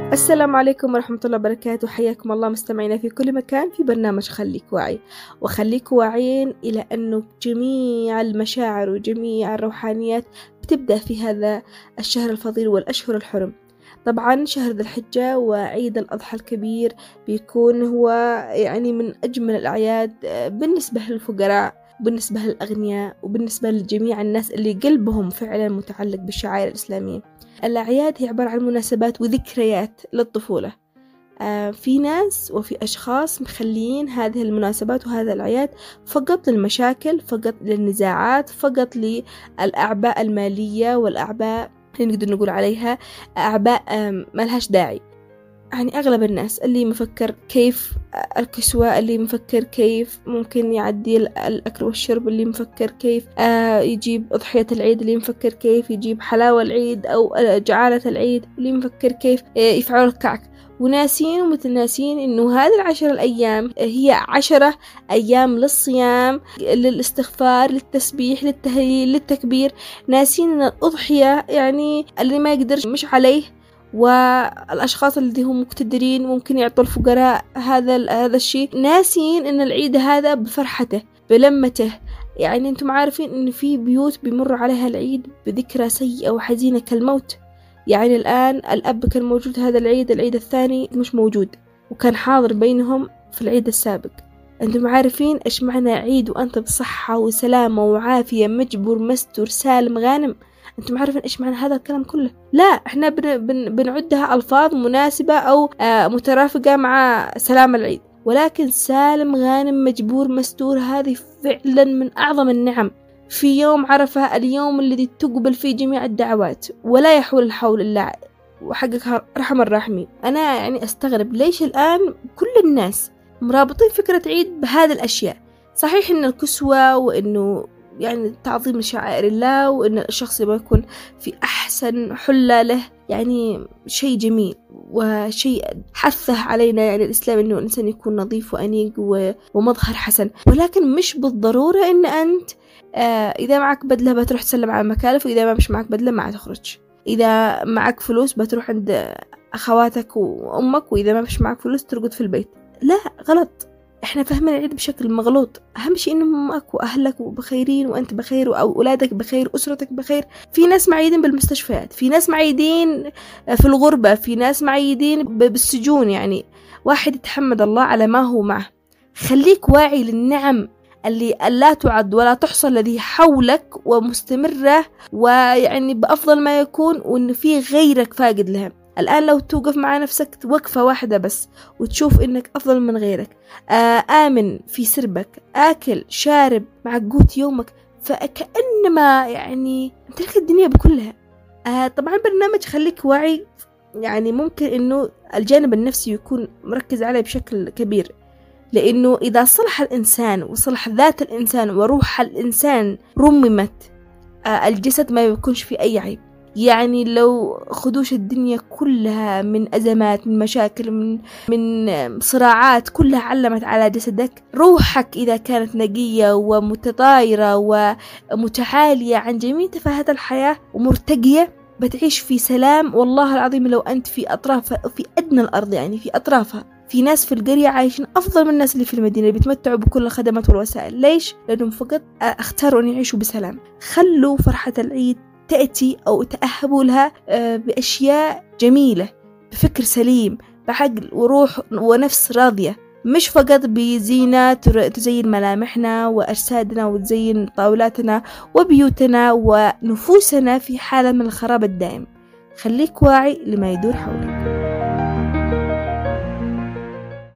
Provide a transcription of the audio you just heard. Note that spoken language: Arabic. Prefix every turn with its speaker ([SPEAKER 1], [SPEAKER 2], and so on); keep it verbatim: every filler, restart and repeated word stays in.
[SPEAKER 1] السلام عليكم ورحمة الله وبركاته. حياكم الله مستمعينا في كل مكان في برنامج خليك واعي. وخليك واعيين إلى أنه جميع المشاعر وجميع الروحانيات بتبدأ في هذا الشهر الفضيل والأشهر الحرم. طبعا شهر ذي الحجة وعيد الأضحى الكبير بيكون هو يعني من أجمل الأعياد بالنسبة للفقراء، بالنسبة للأغنياء، وبالنسبة لجميع الناس اللي قلبهم فعلا متعلق بالشعائر الإسلامية. الأعياد هي عبارة عن مناسبات وذكريات للطفولة. آه في ناس وفي أشخاص مخليين هذه المناسبات وهذا الأعياد فقط للمشاكل، فقط للنزاعات، فقط للأعباء المالية والأعباء اللي نقدر نقول عليها أعباء آه ملهاش داعي. يعني أغلب الناس اللي مفكر كيف الكسوة، اللي مفكر كيف ممكن يعدي الأكل والشرب، اللي مفكر كيف آه يجيب أضحية العيد، اللي مفكر كيف يجيب حلاوة العيد أو جعالة العيد، اللي مفكر كيف يفعل الكعك، وناسين ومتناسين إنه هذه العشر الأيام هي عشرة أيام للصيام، للاستغفار، للتسبيح، للتهليل، للتكبير. ناسين إن الأضحية يعني اللي ما يقدرش مش عليه، والأشخاص اللي هم مقتدرين ممكن يعطوا الفقراء هذا هذا الشيء. ناسين إن العيد هذا بفرحته بلمته. يعني أنتم عارفين إن في بيوت بيمر عليها العيد بذكرى سيئة وحزينة كالموت. يعني الآن الأب كان موجود هذا العيد، العيد الثاني مش موجود، وكان حاضر بينهم في العيد السابق. أنتم عارفين إيش معنى عيد وأنت بصحة وسلامة وعافية مجبور مستور سالم غانم؟ أنتم عارفين إيش معنى هذا الكلام كله؟ لا، إحنا بن بن بنعدها ألفاظ مناسبة أو آه مترافقة مع سلام العيد، ولكن سالم غانم مجبور مستور هذه فعلا من أعظم النعم في يوم عرفة، اليوم الذي تقبل فيه جميع الدعوات ولا يحول الحول إلا وحقك رحم الراحمين. أنا يعني أستغرب ليش الآن كل الناس مرابطين فكرة عيد بهذه الأشياء. صحيح إن الكسوة وإنه يعني تعظيم شعائر الله وإن الشخص يبغى يكون في أحسن حلة له، يعني شيء جميل وشيء حثه علينا يعني الإسلام إنه الإنسان يكون نظيف وأنيق ومظهر حسن، ولكن مش بالضرورة إن أنت آه إذا معك بدلة بتروح تسلم على المكالف، وإذا ما مش معك بدلة ما تخرج. إذا معك فلوس بتروح عند أخواتك وأمك، وإذا ما مش معك فلوس ترقد في البيت. لا، غلط. احنا فاهمين العيد بشكل مغلوط. اهم شيء ان امك واهلك بخيرين وانت بخير واولادك بخير واسرتك بخير. في ناس معيدين بالمستشفيات، في ناس معيدين في الغربة، في ناس معيدين بالسجون. يعني واحد يتحمد الله على ما هو معه. خليك واعي للنعم اللي لا تعد ولا تحصى الذي حولك ومستمرة ويعني بأفضل ما يكون، وإن في غيرك فاقد لها. الآن لو توقف مع نفسك وقفة واحدة بس وتشوف إنك أفضل من غيرك، آمن في سربك، آكل شارب مع قوت يومك، فكأنما يعني امتلك الدنيا بكلها. آه طبعا برنامج خليك واعي يعني ممكن إنه الجانب النفسي يكون مركز عليه بشكل كبير، لأنه إذا صلح الإنسان وصلح ذات الإنسان وروح الإنسان رممت، آه الجسد ما يكونش في أي عيب. يعني لو خدوش الدنيا كلها من أزمات، من مشاكل، من من صراعات كلها علمت على جسدك، روحك إذا كانت نقية ومتطايرة ومتعالية عن جميع تفاهات الحياة ومرتقية، بتعيش في سلام. والله العظيم لو أنت في أطرافها، في أدنى الأرض يعني في أطرافها، في ناس في القرية عايشين أفضل من الناس اللي في المدينة، اللي بيتمتعوا بكل الخدمات والوسائل. ليش؟ لأنهم فقط اختاروا أن يعيشوا بسلام. خلوا فرحة العيد تأتي أو تأهبوا لها بأشياء جميلة، بفكر سليم، بعقل وروح ونفس راضية، مش فقط بزينة تزين ملامحنا وأجسادنا وتزين طاولاتنا وبيوتنا ونفوسنا في حالة من الخراب الدائم. خليك واعي لما يدور حولك.